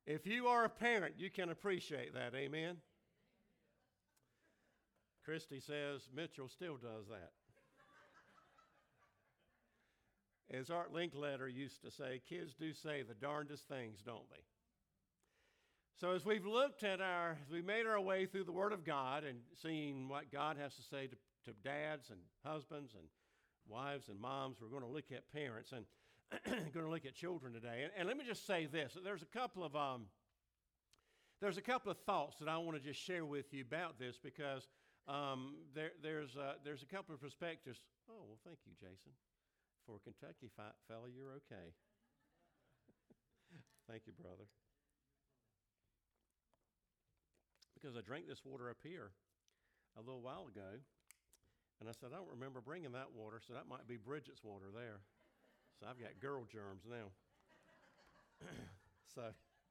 If you are a parent, you can appreciate that. Amen? Christy says Mitchell still does that. As Art Linkletter used to say, kids do say the darndest things, don't they? So as we've we made our way through the Word of God and seen what God has to say to dads and husbands and wives and moms, we're going to look at parents and going to look at children today. And let me just say this: there's a couple of thoughts that I want to just share with you about this because there's a couple of perspectives. Oh, well, thank you, Jason. For a Kentucky fella, you're okay. Thank you, brother. Because I drank this water up here a little while ago, and I said, I don't remember bringing that water, so that might be Bridget's water there. So I've got girl germs now. So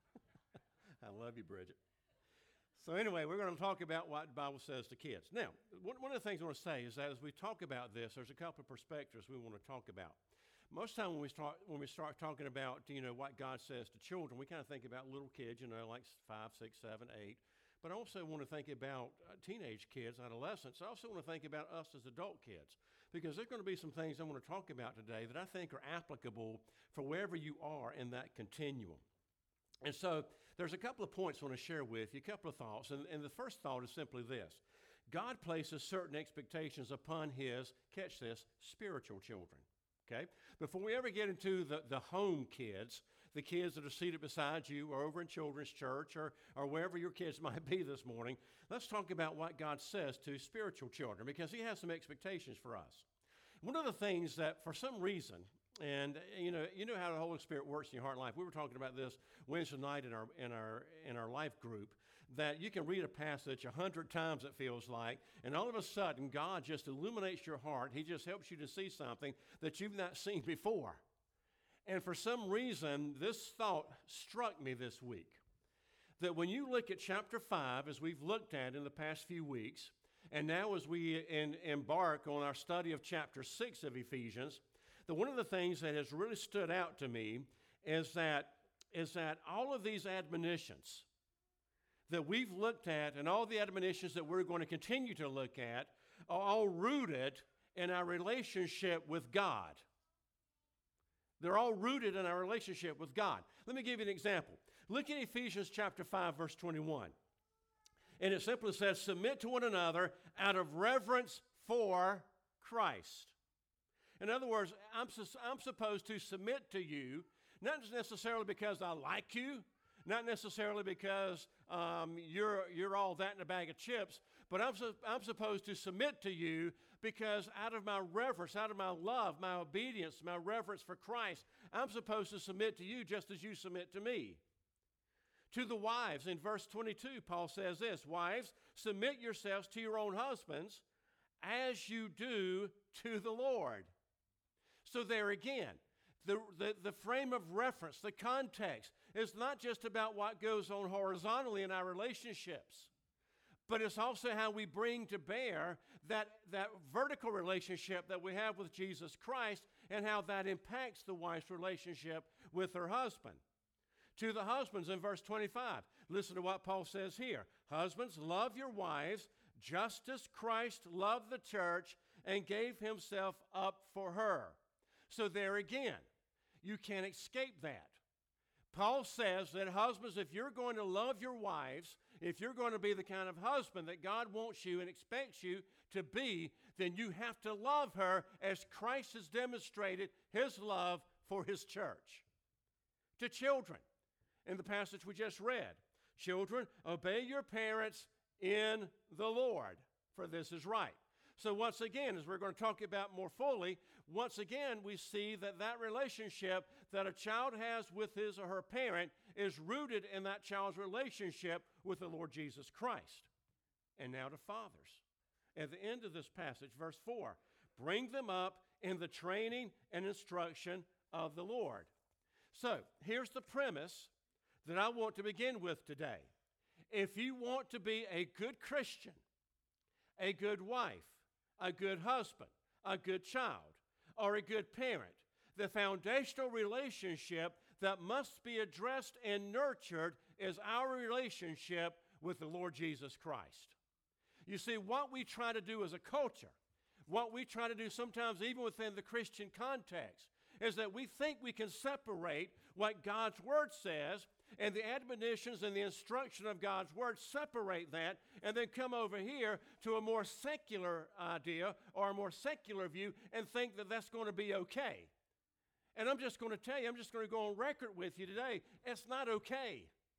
I love you, Bridget. So anyway, we're going to talk about what the Bible says to kids. Now, one of the things I want to say is that as we talk about this, there's a couple of perspectives we want to talk about. Most of the time when we start talking about, what God says to children, we kind of think about little kids, like 5, 6, 7, 8. But I also want to think about teenage kids, adolescents. I also want to think about us as adult kids, because there's going to be some things I want to talk about today that I think are applicable for wherever you are in that continuum. And so there's a couple of points I want to share with you, a couple of thoughts. And the first thought is simply this: God places certain expectations upon his, catch this, spiritual children. Okay? Before we ever get into the home kids, the kids that are seated beside you or over in children's church or wherever your kids might be this morning, let's talk about what God says to spiritual children, because he has some expectations for us. One of the things that for some reason, and you know how the Holy Spirit works in your heart and life. We were talking about this Wednesday night in our life group, that you can read a passage 100 times, it feels like, and all of a sudden God just illuminates your heart. He just helps you to see something that you've not seen before. And for some reason, this thought struck me this week, that when you look at chapter 5, as we've looked at in the past few weeks, and now as we embark on our study of chapter 6 of Ephesians, that one of the things that has really stood out to me is that all of these admonitions that we've looked at and all the admonitions that we're going to continue to look at are all rooted in our relationship with God. They're all rooted in our relationship with God. Let me give you an example. Look at Ephesians chapter 5, verse 21. And it simply says, submit to one another out of reverence for Christ. In other words, I'm supposed to submit to you, not necessarily because I like you, not necessarily because you're all that in a bag of chips, but I'm supposed to submit to you because out of my reverence, out of my love, my obedience, my reverence for Christ, I'm supposed to submit to you just as you submit to me. To the wives, in verse 22, Paul says this: wives, submit yourselves to your own husbands as you do to the Lord. So there again, the frame of reference, the context, is not just about what goes on horizontally in our relationships, but it's also how we bring to bear that vertical relationship that we have with Jesus Christ and how that impacts the wife's relationship with her husband. To the husbands in verse 25, listen to what Paul says here. Husbands, love your wives just as Christ loved the church and gave himself up for her. So there again, you can't escape that. Paul says that husbands, if you're going to love your wives, if you're going to be the kind of husband that God wants you and expects you to be, then you have to love her as Christ has demonstrated his love for his church. To children, in the passage we just read, children, obey your parents in the Lord, for this is right. So once again, as we're going to talk about more fully, once again we see that relationship that a child has with his or her parent is rooted in that child's relationship with the Lord Jesus Christ. And now to fathers. At the end of this passage, verse 4, bring them up in the training and instruction of the Lord. So here's the premise that I want to begin with today. If you want to be a good Christian, a good wife, a good husband, a good child, or a good parent, the foundational relationship that must be addressed and nurtured is our relationship with the Lord Jesus Christ. You see, what we try to do as a culture, what we try to do sometimes even within the Christian context, is that we think we can separate what God's Word says and the admonitions and the instruction of God's Word, separate that, and then come over here to a more secular idea or a more secular view and think that that's going to be okay. And I'm just going to tell you, I'm just going to go on record with you today, it's not okay.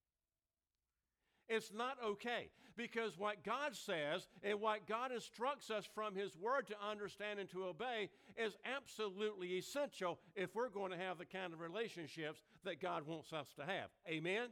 It's not okay, because what God says and what God instructs us from His Word to understand and to obey is absolutely essential if we're going to have the kind of relationships that God wants us to have. Amen?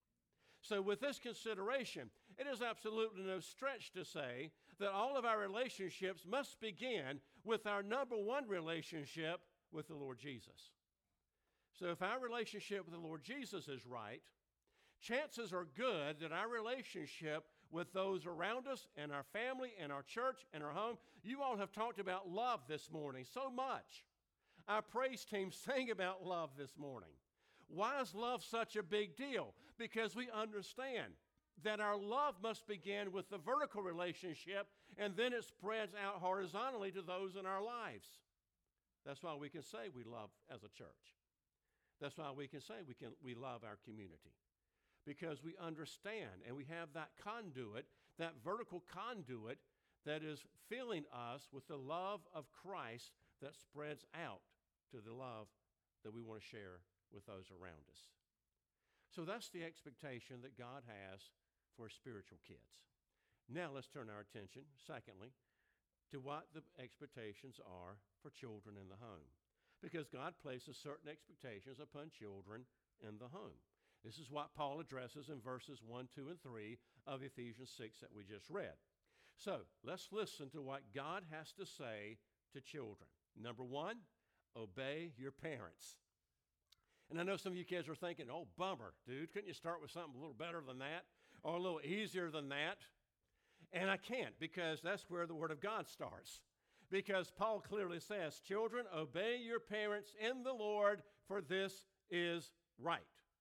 So with this consideration, it is absolutely no stretch to say that all of our relationships must begin with our number one relationship with the Lord Jesus. So if our relationship with the Lord Jesus is right, chances are good that our relationship with those around us and our family and our church and our home, you all have talked about love this morning so much. Our praise team sang about love this morning. Why is love such a big deal? Because we understand that our love must begin with the vertical relationship, and then it spreads out horizontally to those in our lives. That's why we can say we love as a church. That's why we can say we love our community. Because we understand and we have that conduit, that vertical conduit that is filling us with the love of Christ that spreads out to the love that we want to share with those around us. So that's the expectation that God has for spiritual kids. Now let's turn our attention, secondly, to what the expectations are for children in the home. Because God places certain expectations upon children in the home. This is what Paul addresses in verses 1, 2, and 3 of Ephesians 6 that we just read. So let's listen to what God has to say to children. Number one, obey your parents. And I know some of you kids are thinking, oh, bummer, dude. Couldn't you start with something a little better than that or a little easier than that? And I can't, because that's where the Word of God starts. Because Paul clearly says, children, obey your parents in the Lord, for this is right.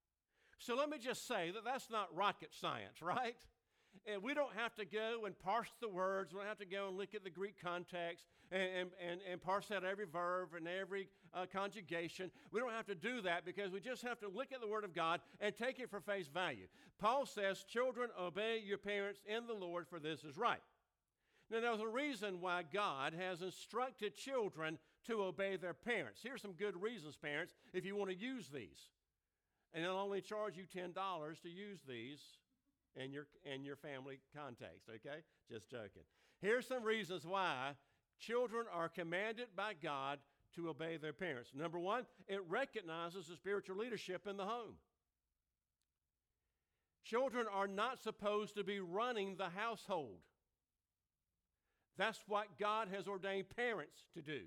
So let me just say that that's not rocket science, right? And we don't have to go and parse the words. We don't have to go and look at the Greek context and parse out every verb and every conjugation. We don't have to do that, because we just have to look at the Word of God and take it for face value. Paul says, children, obey your parents in the Lord, for this is right. Now, there's a reason why God has instructed children to obey their parents. Here's some good reasons, parents, if you want to use these. And they'll only charge you $10 to use these in your family context, okay? Just joking. Here's some reasons why children are commanded by God to obey their parents. Number one, it recognizes the spiritual leadership in the home. Children are not supposed to be running the household. That's what God has ordained parents to do.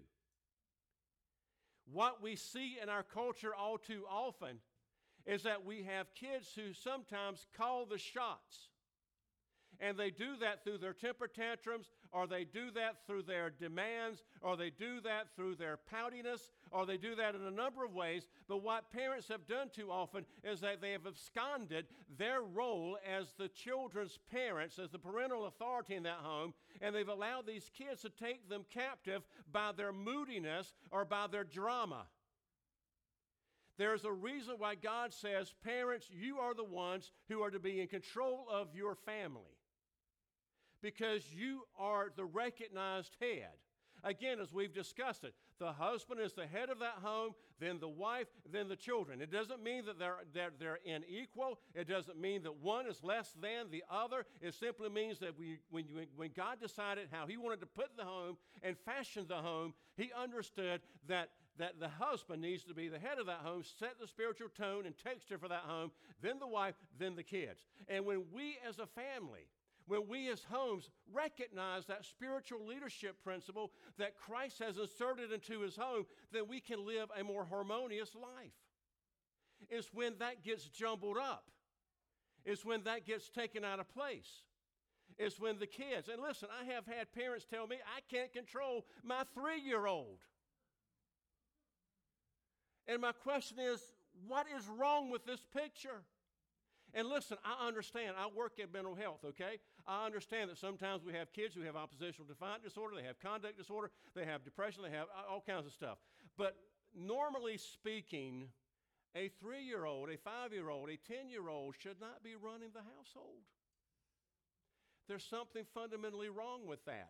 What we see in our culture all too often is that we have kids who sometimes call the shots. And they do that through their temper tantrums, or they do that through their demands, or they do that through their poutiness, or they do that in a number of ways. But what parents have done too often is that they have absconded their role as the children's parents, as the parental authority in that home, and they've allowed these kids to take them captive by their moodiness or by their drama. There's a reason why God says, parents, you are the ones who are to be in control of your family, because you are the recognized head. Again, as we've discussed it, the husband is the head of that home, then the wife, then the children. It doesn't mean that they're unequal. It doesn't mean that one is less than the other. It simply means that when God decided how He wanted to put the home and fashion the home, He understood that the husband needs to be the head of that home, set the spiritual tone and texture for that home, then the wife, then the kids. And when we as a family, when we as homes recognize that spiritual leadership principle that Christ has inserted into His home, then we can live a more harmonious life. It's when that gets jumbled up. It's when that gets taken out of place. It's when the kids, and listen, I have had parents tell me, I can't control my 3-year-old. And my question is, what is wrong with this picture? And listen, I understand. I work in mental health, okay? I understand that sometimes we have kids who have oppositional defiant disorder, they have conduct disorder, they have depression, they have all kinds of stuff. But normally speaking, a 3-year-old, a 5-year-old, a 10-year-old should not be running the household. There's something fundamentally wrong with that.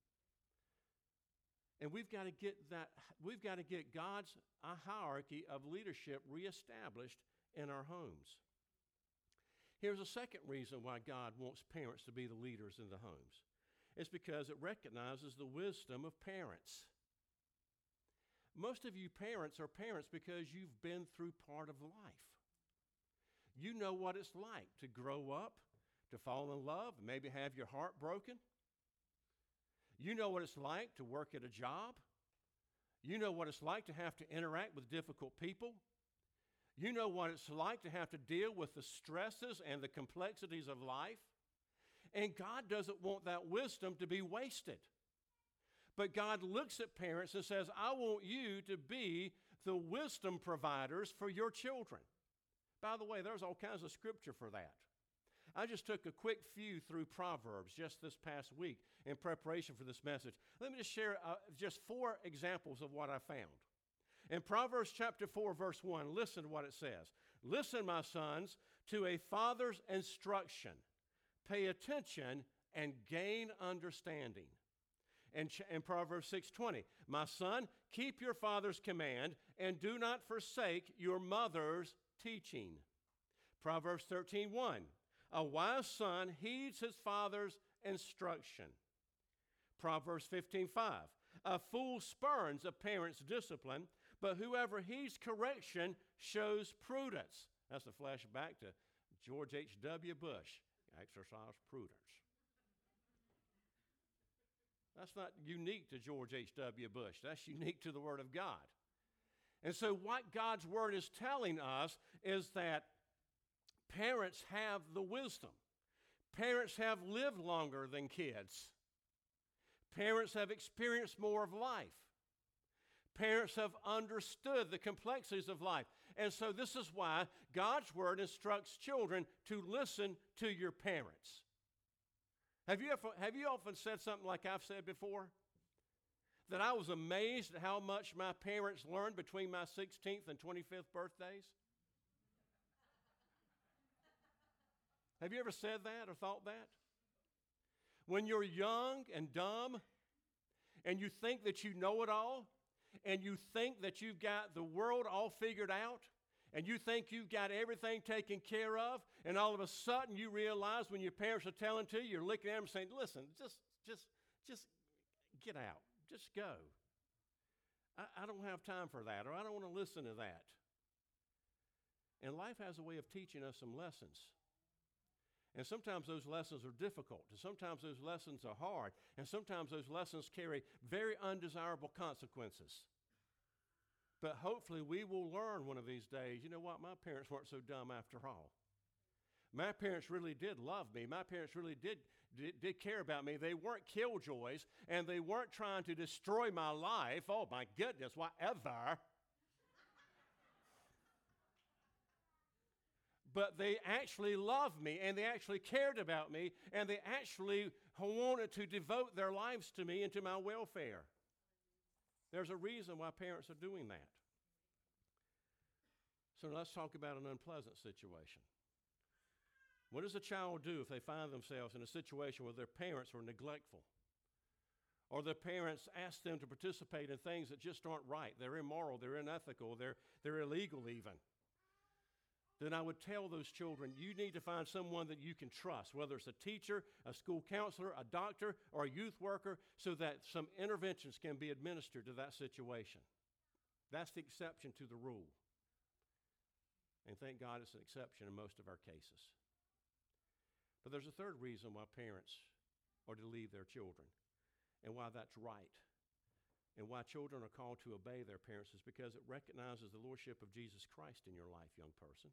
And we've got to get God's hierarchy of leadership reestablished in our homes. Here's a second reason why God wants parents to be the leaders in the homes. It's because it recognizes the wisdom of parents. Most of you parents are parents because you've been through part of life. You know what it's like to grow up, to fall in love, and maybe have your heart broken. You know what it's like to work at a job. You know what it's like to have to interact with difficult people. You know what it's like to have to deal with the stresses and the complexities of life. And God doesn't want that wisdom to be wasted. But God looks at parents and says, I want you to be the wisdom providers for your children. By the way, there's all kinds of scripture for that. I just took a quick few through Proverbs just this past week in preparation for this message. Let me just share just 4 examples of what I found. In Proverbs chapter 4, verse 1, listen to what it says. Listen, my sons, to a father's instruction. Pay attention and gain understanding. And in Proverbs 6:20, my son, keep your father's command and do not forsake your mother's teaching. Proverbs 13:1, a wise son heeds his father's instruction. Proverbs 15:5, a fool spurns a parent's discipline, but whoever heeds correction shows prudence. That's a flashback to George H.W. Bush. Exercise prudence. That's not unique to George H.W. Bush. That's unique to the Word of God. And so what God's Word is telling us is that parents have the wisdom. Parents have lived longer than kids. Parents have experienced more of life. Parents have understood the complexities of life. And so this is why God's Word instructs children to listen to your parents. Have you often said something like I've said before? That I was amazed at how much my parents learned between my 16th and 25th birthdays? Have you ever said that or thought that? When you're young and dumb and you think that you know it all and you think that you've got the world all figured out and you think you've got everything taken care of, and all of a sudden you realize when your parents are telling to you, you're looking at them saying, listen, just get out. Just go. I don't have time for that, or I don't want to listen to that. And life has a way of teaching us some lessons. And sometimes those lessons are difficult, and sometimes those lessons are hard, and sometimes those lessons carry very undesirable consequences. But hopefully we will learn one of these days, you know what, my parents weren't so dumb after all. My parents really did love me. My parents really did care about me. They weren't killjoys, and they weren't trying to destroy my life. Oh, my goodness, whatever. But they actually loved me, and they actually cared about me, and they actually wanted to devote their lives to me and to my welfare. There's a reason why parents are doing that. So let's talk about an unpleasant situation. What does a child do if they find themselves in a situation where their parents are neglectful? Or their parents ask them to participate in things that just aren't right. They're immoral, they're unethical, they're illegal even. Then I would tell those children, you need to find someone that you can trust, whether it's a teacher, a school counselor, a doctor, or a youth worker, so that some interventions can be administered to that situation. That's the exception to the rule. And thank God it's an exception in most of our cases. But there's a third reason why parents are to leave their children, and why that's right. And why children are called to obey their parents is because it recognizes the lordship of Jesus Christ in your life, young person.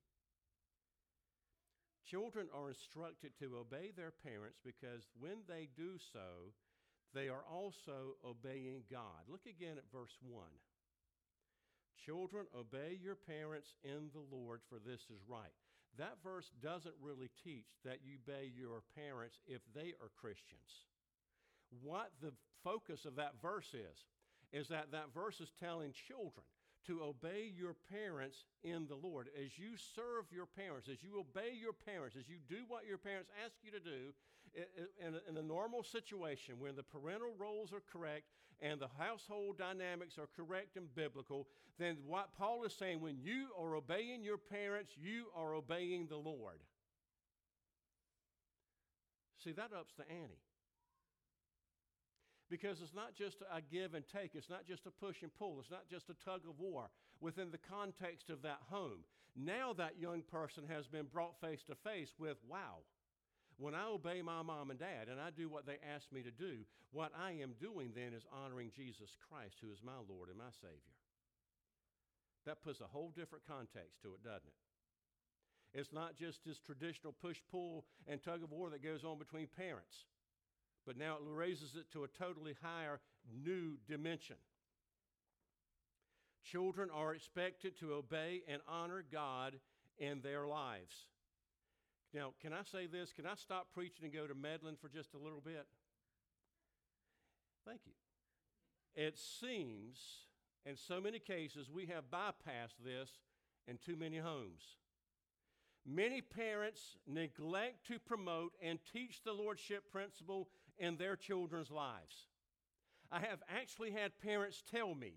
Children are instructed to obey their parents because when they do so, they are also obeying God. Look again at verse 1. Children, obey your parents in the Lord, for this is right. That verse doesn't really teach that you obey your parents if they are Christians. What the focus of that verse is that verse is telling children to obey your parents in the Lord. As you serve your parents, as you obey your parents, as you do what your parents ask you to do, in a normal situation, when the parental roles are correct and the household dynamics are correct and biblical, then what Paul is saying, when you are obeying your parents, you are obeying the Lord. See, that ups the ante. Because it's not just a give and take. It's not just a push and pull. It's not just a tug of war within the context of that home. Now that young person has been brought face to face with, wow, when I obey my mom and dad and I do what they ask me to do, what I am doing then is honoring Jesus Christ, who is my Lord and my Savior. That puts a whole different context to it, doesn't it? It's not just this traditional push-pull and tug of war that goes on between parents. But now it raises it to a totally higher, new dimension. Children are expected to obey and honor God in their lives. Now, can I say this? Can I stop preaching and go to meddling for just a little bit? Thank you. It seems, in so many cases, we have bypassed this in too many homes. Many parents neglect to promote and teach the lordship principle in their children's lives. I have actually had parents tell me,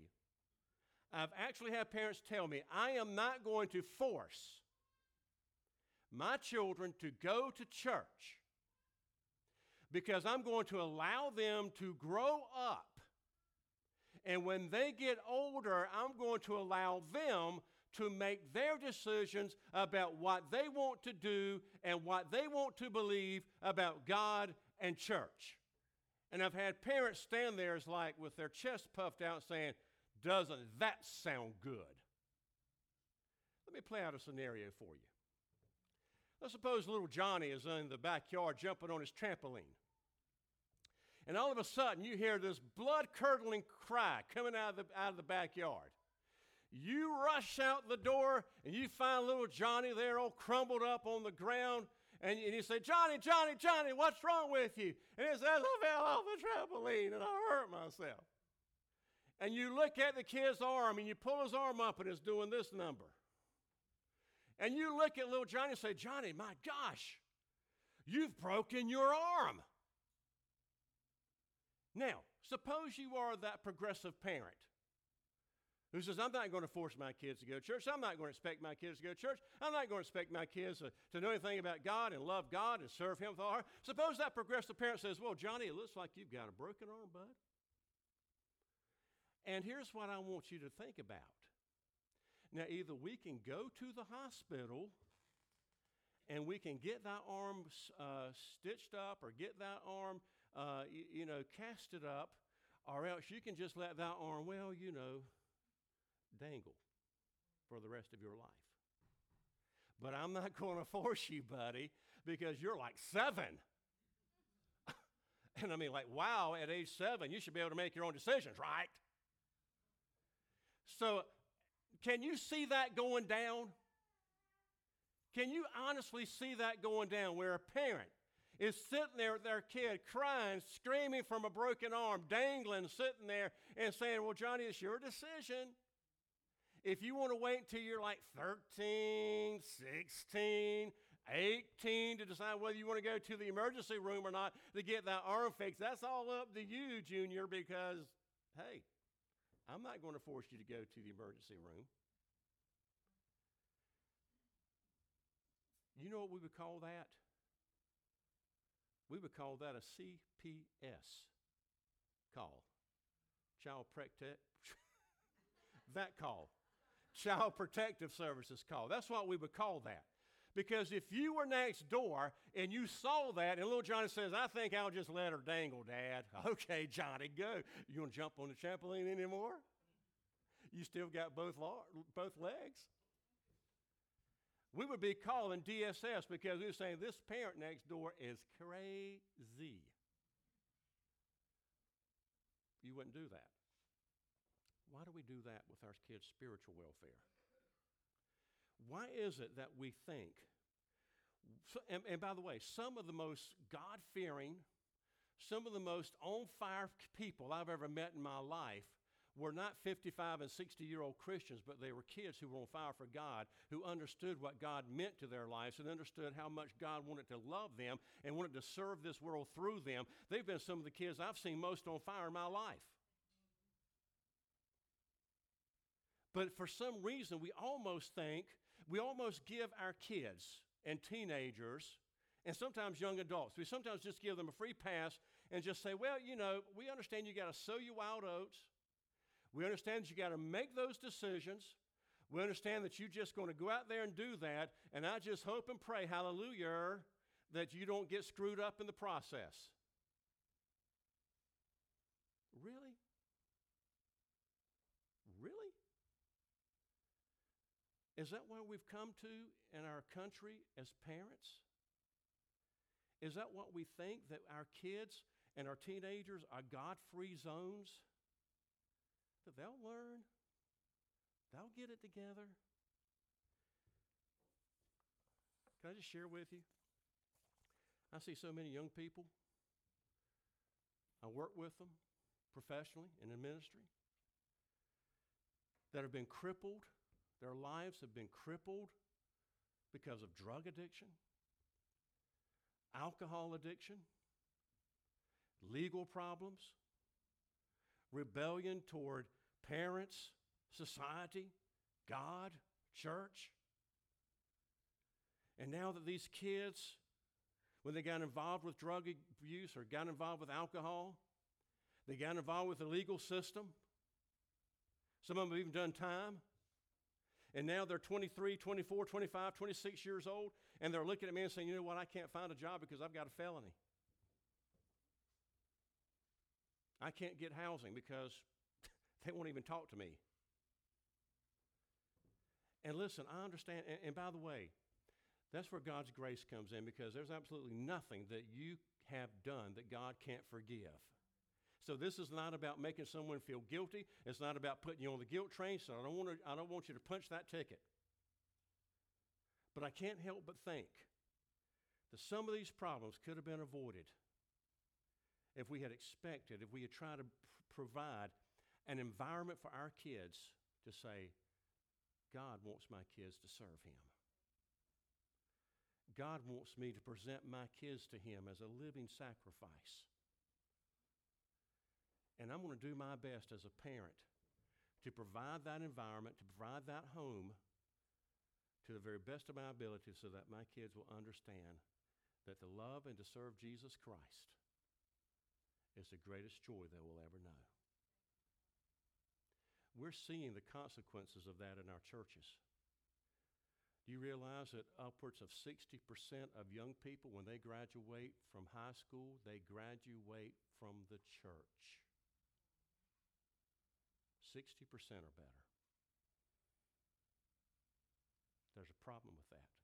I am not going to force my children to go to church because I'm going to allow them to grow up. And when they get older, I'm going to allow them to make their decisions about what they want to do and what they want to believe about God and church. And I've had parents stand there as like with their chest puffed out saying, doesn't that sound good? Let me play out a scenario for you. Let's suppose little Johnny is in the backyard jumping on his trampoline. And all of a sudden you hear this blood-curdling cry coming out of the backyard. You rush out the door and you find little Johnny there all crumbled up on the ground. And you say, Johnny, Johnny, Johnny, what's wrong with you? And he says, I fell off the trampoline and I hurt myself. And you look at the kid's arm and you pull his arm up and it's doing this number. And you look at little Johnny and say, Johnny, my gosh, you've broken your arm. Now, suppose you are that progressive parent who says, I'm not going to force my kids to go to church. I'm not going to expect my kids to go to church. I'm not going to expect my kids to know anything about God and love God and serve Him with all heart. Suppose that progressive parent says, well, Johnny, it looks like you've got a broken arm, bud. And here's what I want you to think about. Now, either we can go to the hospital and we can get that arm stitched up or get that arm, casted up, or else you can just let that arm, dangle for the rest of your life. But I'm not going to force you, buddy, because you're like 7. And I mean, like, wow, at age 7, you should be able to make your own decisions, right? So, can you see that going down? Can you honestly see that going down where a parent is sitting there with their kid crying, screaming from a broken arm, dangling, sitting there and saying, well, Johnny, it's your decision. If you want to wait until you're like 13, 16, 18 to decide whether you want to go to the emergency room or not to get that arm fixed, that's all up to you, Junior, because, hey, I'm not going to force you to go to the emergency room. You know what we would call that? We would call that a CPS call. Child Protective Services call. That's what we would call that. Because if you were next door and you saw that and little Johnny says, I think I'll just let her dangle, Dad. Okay, Johnny, go. You want to jump on the trampoline anymore? You still got both legs? We would be calling DSS because we were saying this parent next door is crazy. You wouldn't do that. why do we do that with our kids' spiritual welfare? Why is it that we think, and by the way, some of the most God-fearing, some of the most on-fire people I've ever met in my life were not 55 and 60-year-old Christians, but they were kids who were on fire for God, who understood what God meant to their lives and understood how much God wanted to love them and wanted to serve this world through them. They've been some of the kids I've seen most on fire in my life. But for some reason, we almost give our kids and teenagers, and sometimes young adults, we sometimes just give them a free pass and just say, well, you know, we understand you got to sow your wild oats. We understand that you got to make those decisions. We understand that you're just going to go out there and do that, and I just hope and pray, hallelujah, that you don't get screwed up in the process. Really? Really? Is that where we've come to in our country as parents? Is that what we think, that our kids and our teenagers are God-free zones? That they'll learn, they'll get it together. Can I just share with you? I see so many young people. I work with them professionally and in ministry that have been crippled. Their lives have been crippled because of drug addiction, alcohol addiction, legal problems, rebellion toward parents, society, God, church. And now that these kids, when they got involved with drug abuse or got involved with alcohol, they got involved with the legal system. Some of them have even done time. And now they're 23, 24, 25, 26 years old, and they're looking at me and saying, you know what, I can't find a job because I've got a felony. I can't get housing because they won't even talk to me. And listen, I understand, and by the way, that's where God's grace comes in, because there's absolutely nothing that you have done that God can't forgive. So this is not about making someone feel guilty. It's not about putting you on the guilt train, so I don't want you to punch that ticket. But I can't help but think that some of these problems could have been avoided if we had expected, if we had tried to provide an environment for our kids to say, God wants my kids to serve him. God wants me to present my kids to him as a living sacrifice. And I'm going to do my best as a parent to provide that environment, to provide that home to the very best of my ability so that my kids will understand that to love and to serve Jesus Christ is the greatest joy they will ever know. We're seeing the consequences of that in our churches. Do you realize that upwards of 60% of young people, when they graduate from high school, they graduate from the church? 60% or better. There's a problem with that.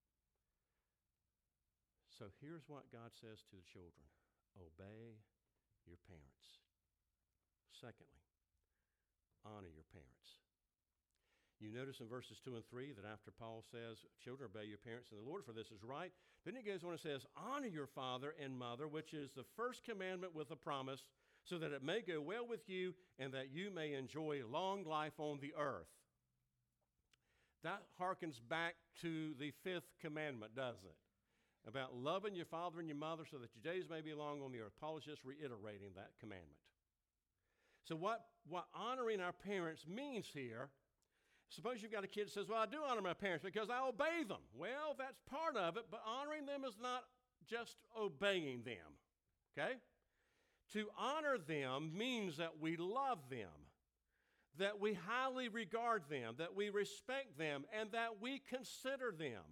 So here's what God says to the children. Obey your parents. Secondly, honor your parents. You notice in verses 2 and 3 that after Paul says, children, obey your parents in the Lord, for this is right, then he goes on and says, honor your father and mother, which is the first commandment with a promise, so that it may go well with you and that you may enjoy long life on the earth. That harkens back to the fifth commandment, doesn't it? About loving your father and your mother so that your days may be long on the earth. Paul is just reiterating that commandment. So what honoring our parents means here, suppose you've got a kid that says, well, I do honor my parents because I obey them. Well, that's part of it, but honoring them is not just obeying them, okay? To honor them means that we love them, that we highly regard them, that we respect them, and that we consider them.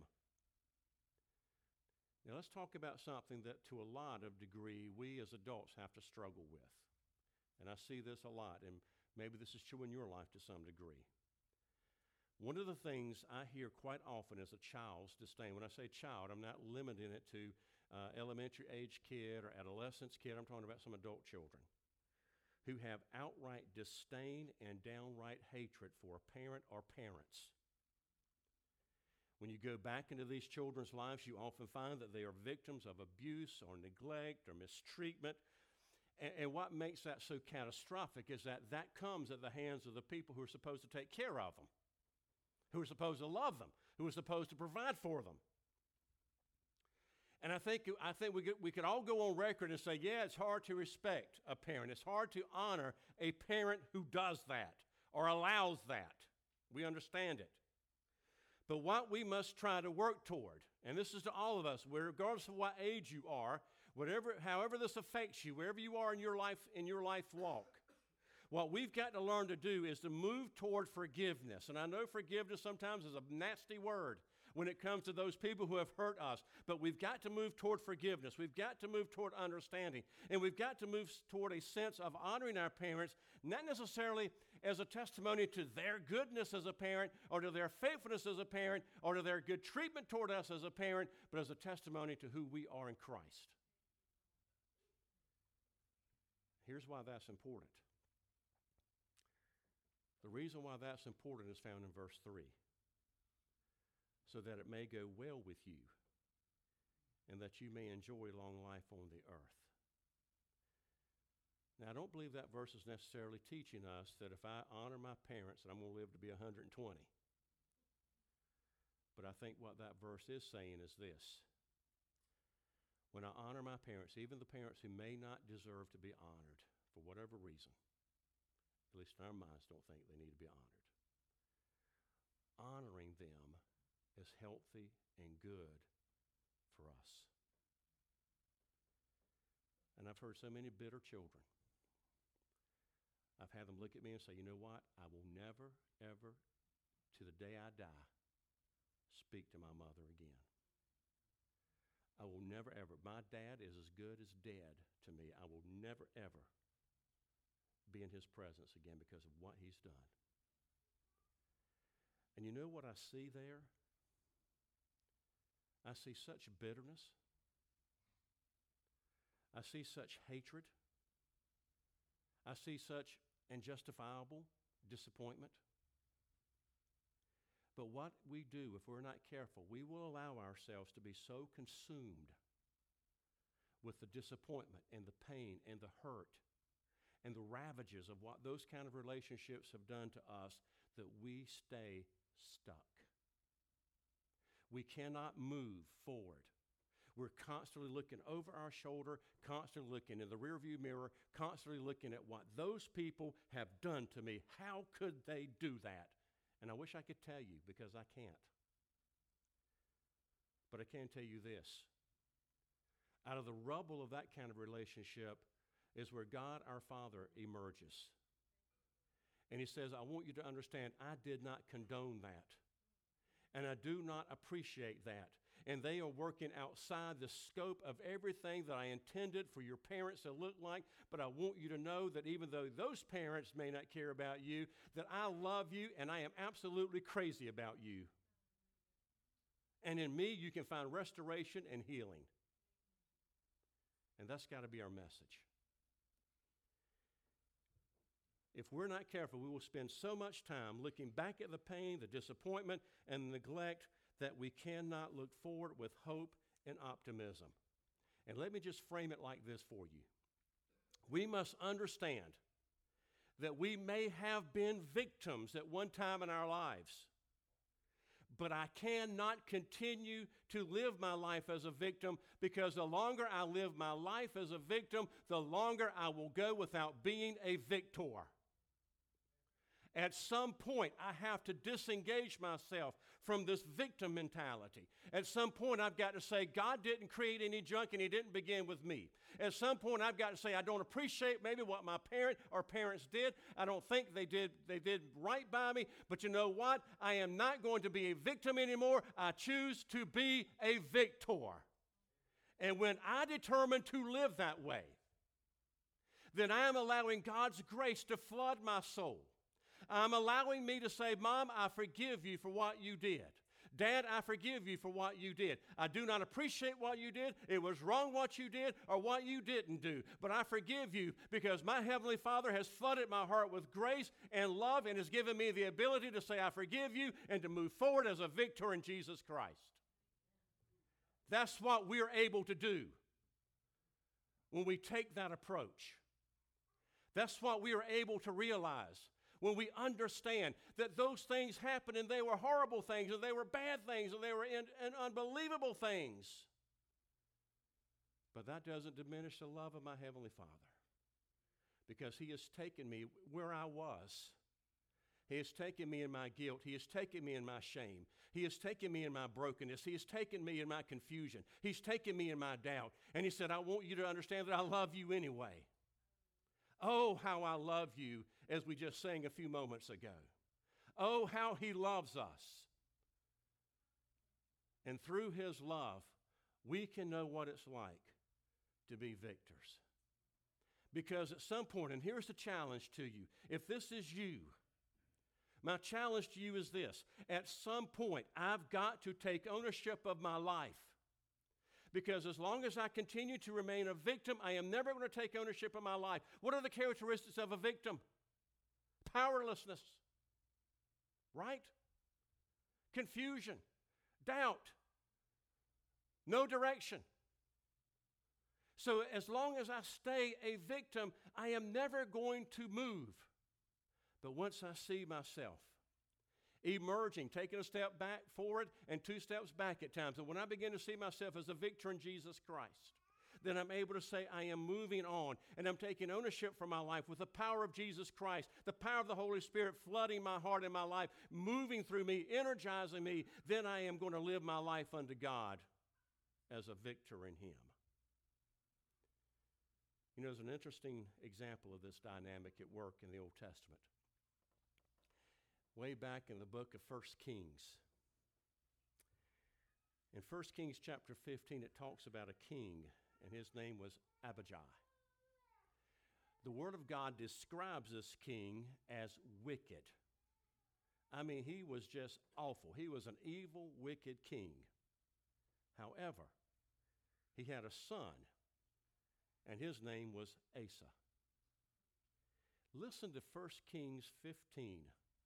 Now let's talk about something that to a lot of degree we as adults have to struggle with. And I see this a lot, and maybe this is true in your life to some degree. One of the things I hear quite often is a child's disdain. When I say child, I'm not limiting it to elementary age kid or adolescence kid. I'm talking about some adult children who have outright disdain and downright hatred for a parent or parents. When you go back into these children's lives, you often find that they are victims of abuse or neglect or mistreatment. And what makes that so catastrophic is that that comes at the hands of the people who are supposed to take care of them, who are supposed to love them, who are supposed to provide for them. And I think we could all go on record and say, yeah, it's hard to respect a parent. It's hard to honor a parent who does that or allows that. We understand it. But what we must try to work toward, and this is to all of us, regardless of what age you are, however this affects you, wherever you are in your life walk, what we've got to learn to do is to move toward forgiveness. And I know forgiveness sometimes is a nasty word when it comes to those people who have hurt us, but we've got to move toward forgiveness. We've got to move toward understanding, and we've got to move toward a sense of honoring our parents, not necessarily as a testimony to their goodness as a parent or to their faithfulness as a parent or to their good treatment toward us as a parent, but as a testimony to who we are in Christ. Here's why that's important. The reason why that's important is found in verse 3. So that it may go well with you, and that you may enjoy long life on the earth. Now, I don't believe that verse is necessarily teaching us that if I honor my parents, that I'm going to live to be 120. But I think what that verse is saying is this. When I honor my parents, even the parents who may not deserve to be honored for whatever reason, at least in our minds don't think they need to be honored, honoring them is healthy and good for us. And I've heard so many bitter children. I've had them look at me and say, you know what? I will never, ever, to the day I die, speak to my mother again. I will never, ever. My dad is as good as dead to me. I will never, ever be in his presence again because of what he's done. And you know what I see there? I see such bitterness. I see such hatred. I see such unjustifiable disappointment. But what we do, if we're not careful, we will allow ourselves to be so consumed with the disappointment and the pain and the hurt and the ravages of what those kind of relationships have done to us that we stay stuck. We cannot move forward. We're constantly looking over our shoulder, constantly looking in the rearview mirror, constantly looking at what those people have done to me. How could they do that? And I wish I could tell you, because I can't. But I can tell you this. Out of the rubble of that kind of relationship is where God, our Father, emerges. And he says, I want you to understand, I did not condone that. And I do not appreciate that. And they are working outside the scope of everything that I intended for your parents to look like. But I want you to know that even though those parents may not care about you, that I love you and I am absolutely crazy about you. And in me, you can find restoration and healing. And that's got to be our message. If we're not careful, we will spend so much time looking back at the pain, the disappointment, and the neglect that we cannot look forward with hope and optimism. And let me just frame it like this for you. We must understand that we may have been victims at one time in our lives, but I cannot continue to live my life as a victim, because the longer I live my life as a victim, the longer I will go without being a victor. At some point, I have to disengage myself from this victim mentality. At some point, I've got to say, God didn't create any junk and he didn't begin with me. At some point, I've got to say, I don't appreciate maybe what my parent or parents did. I don't think they did right by me. But you know what? I am not going to be a victim anymore. I choose to be a victor. And when I determine to live that way, then I am allowing God's grace to flood my soul. I'm allowing me to say, Mom, I forgive you for what you did. Dad, I forgive you for what you did. I do not appreciate what you did. It was wrong what you did or what you didn't do. But I forgive you because my Heavenly Father has flooded my heart with grace and love and has given me the ability to say, I forgive you, and to move forward as a victor in Jesus Christ. That's what we're able to do when we take that approach. That's what we are able to realize when we understand that those things happened and they were horrible things and they were bad things and they were unbelievable things. But that doesn't diminish the love of my Heavenly Father, because He has taken me where I was. He has taken me in my guilt. He has taken me in my shame. He has taken me in my brokenness. He has taken me in my confusion. He's taken me in my doubt. And He said, I want you to understand that I love you anyway. Oh, how I love you, as we just sang a few moments ago. Oh, how He loves us. And through His love, we can know what it's like to be victors. Because at some point, and here's the challenge to you, if this is you, my challenge to you is this: at some point, I've got to take ownership of my life. Because as long as I continue to remain a victim, I am never going to take ownership of my life. What are the characteristics of a victim? Powerlessness, right? Confusion, doubt, no direction. So as long as I stay a victim, I am never going to move. But once I see myself emerging, taking a step back forward and 2 steps back at times, and when I begin to see myself as a victor in Jesus Christ, then I'm able to say I am moving on, and I'm taking ownership for my life with the power of Jesus Christ, the power of the Holy Spirit flooding my heart and my life, moving through me, energizing me. Then I am going to live my life unto God as a victor in Him. You know, there's an interesting example of this dynamic at work in the Old Testament. Way back in the book of 1 Kings. In 1 Kings chapter 15, it talks about a king, and his name was Abijah. The Word of God describes this king as wicked. I mean, he was just awful. He was an evil, wicked king. However, he had a son, and his name was Asa. Listen to 1 Kings 15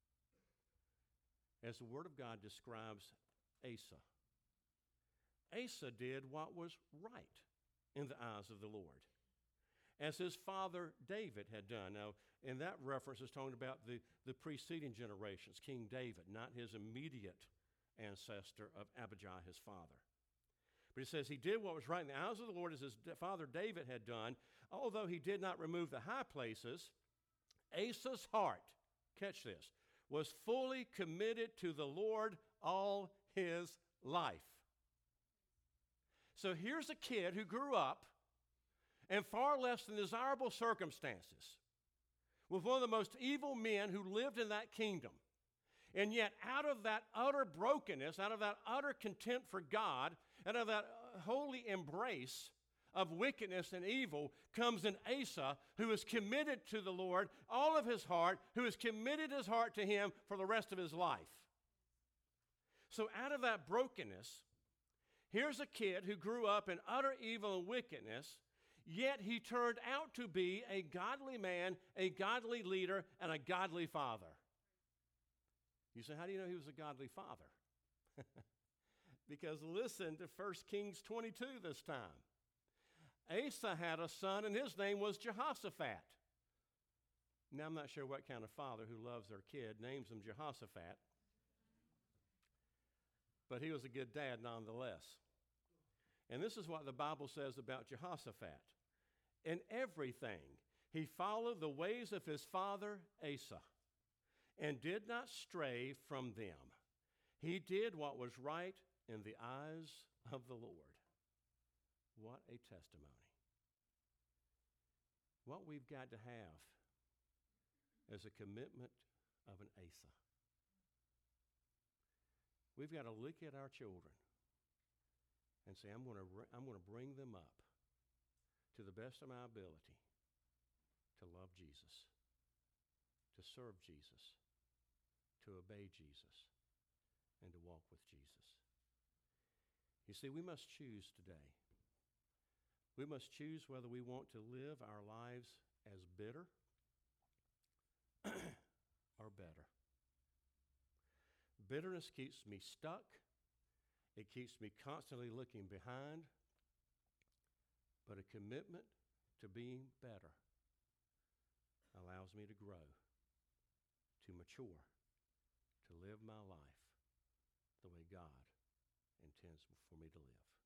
as the Word of God describes Asa. Asa did what was right in the eyes of the Lord, as his father David had done. Now, in that reference, it's talking about the preceding generations, King David, not his immediate ancestor of Abijah, his father. But he says he did what was right in the eyes of the Lord, as his father David had done. Although he did not remove the high places, Asa's heart, catch this, was fully committed to the Lord all his life. So here's a kid who grew up in far less than desirable circumstances with one of the most evil men who lived in that kingdom. And yet out of that utter brokenness, out of that utter contempt for God, out of that holy embrace of wickedness and evil comes an Asa who is committed to the Lord all of his heart, who has committed his heart to Him for the rest of his life. So out of that brokenness, here's a kid who grew up in utter evil and wickedness, yet he turned out to be a godly man, a godly leader, and a godly father. You say, how do you know he was a godly father? Because listen to 1 Kings 22 this time. Asa had a son, and his name was Jehoshaphat. Now, I'm not sure what kind of father who loves their kid names him Jehoshaphat, but he was a good dad nonetheless. And this is what the Bible says about Jehoshaphat. In everything, he followed the ways of his father Asa and did not stray from them. He did what was right in the eyes of the Lord. What a testimony. What we've got to have is a commitment of an Asa. We've got to look at our children and say, I'm going to bring them up to the best of my ability to love Jesus, to serve Jesus, to obey Jesus, and to walk with Jesus. You see, we must choose today. We must choose whether we want to live our lives as bitter or better. Bitterness keeps me stuck. It keeps me constantly looking behind. But a commitment to being better allows me to grow, to mature, to live my life the way God intends for me to live.